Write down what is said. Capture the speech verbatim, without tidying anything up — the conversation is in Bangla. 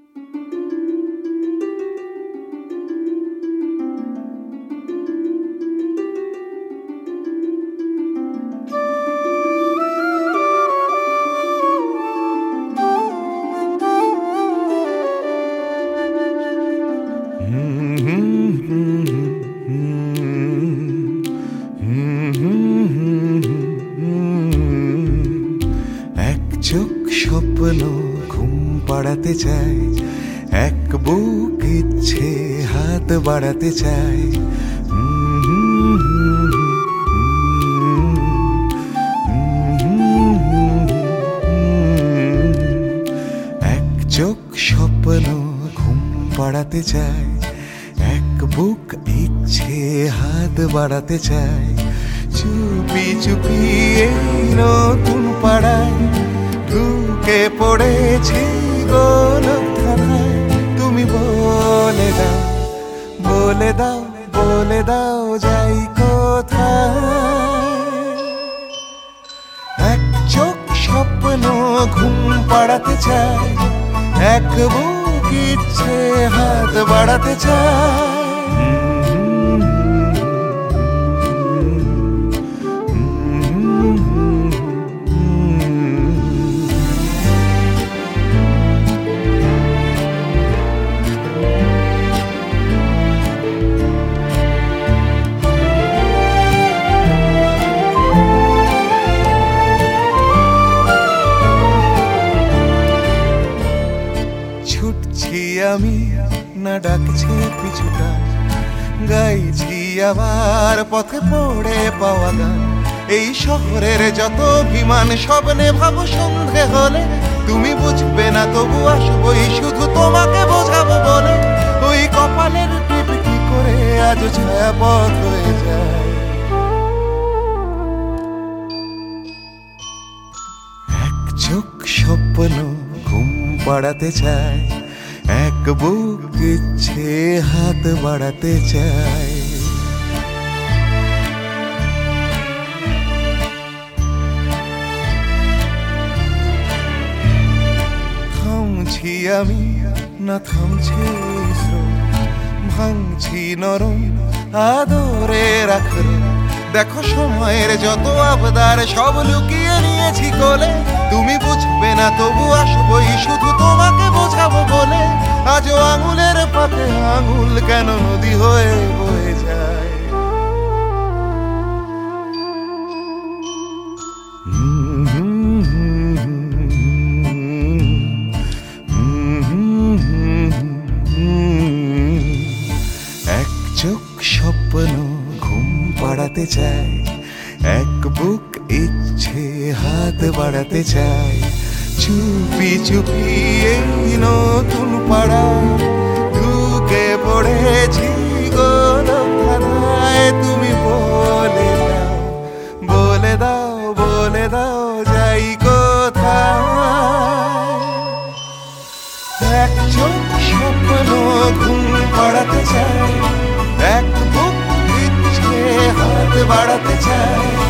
এক চোখ স্বপ্ন ঘুম পাড়াতে চায়, এক বুক ইচ্ছে হাত বাড়াতে চায়। এক চোখ স্বপ্ন ঘুম পাড়াতে চায়, এক বুক ইচ্ছে হাত বাড়াতে চায়। চুপি চুপি এই নতুন পাড়ায় ঢুকে পড়েছি গোলকধারায়। তুমি বলে দাও, বলে দাও, বলে দাও যাই কোথায়। এক চোখ স্বপ্ন ঘুম পাড়াতে চায়, এক বুক ইচ্ছে হাত বাড়াতে চায়। ছুটছি আমি না ডাকছে পিছুটা, গাইছি আবার পথে পড়ে পাওয়া গান। এই শহরের যত অভিমান স্বপ্নে ভাবো সন্ধে হলে তুমি বুঝবে না, তবু আসবোই শুধু তোমাকে বোঝাবো বলে। ওই কপালের টিপ কি করে আজ ছায়া পথ হয়ে যায়। এক চোখ স্বপ্ন ঘুম পাড়াতে চায়, এক বুক ইচ্ছে হাত বাড়াতে চায়। থামছি আমি না থামছে স্রোত, ভাঙছি নরম আদরে রাখলো। দেখো সময়ের যত আবদার সব লুকিয়ে নিয়েছি কোলে। তুমি বুঝবে না তবু আসবোই শুধু তোমাকে বোঝাবো বলে। আজও আঙুলের পাতে আঙুল কেন নদী হয়ে বয়ে যায়। এক চোখ স্বপ্ন ঘুম পাড়াতে চায়, এক বুক ইচ্ছে হাত বাড়াতে চায়। চুপি চুপি এই নতুন পাড়ায় ঢুকে পড়েছি গোলকধারায়। তুমি বলে দাও, বলে দাও, বলে দাও যাই কোথায়। এক চোখ স্বপ্ন ঘুম পাড়াতে চায়, এক বুক ইচ্ছে হাত বাড়াতে চায়।